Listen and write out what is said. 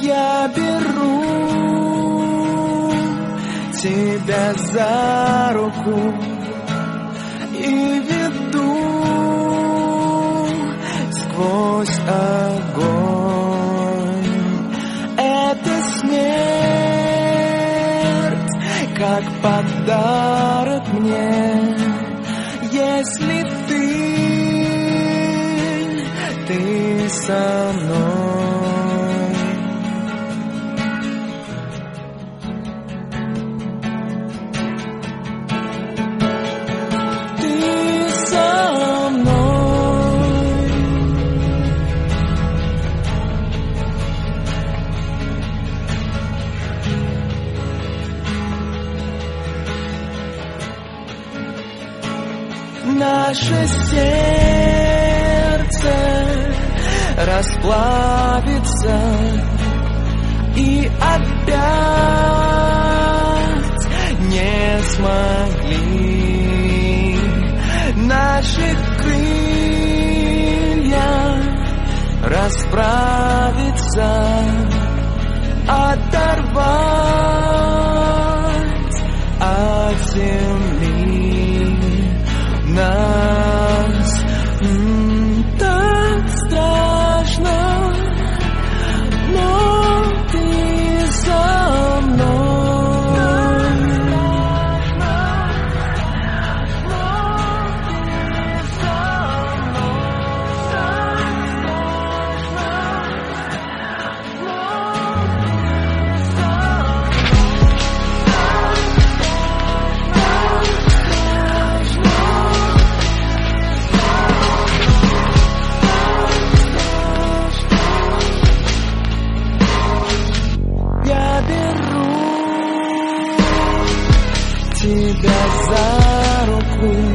Я беру тебя за руку и веду сквозь огонь. Это смерть, как подарок мне, если ты со мной. Наше сердце расплавится и опять не смогли наши крылья расправиться, оторвать от земли нас. Так страшно, но ты со мной. Тебя за руку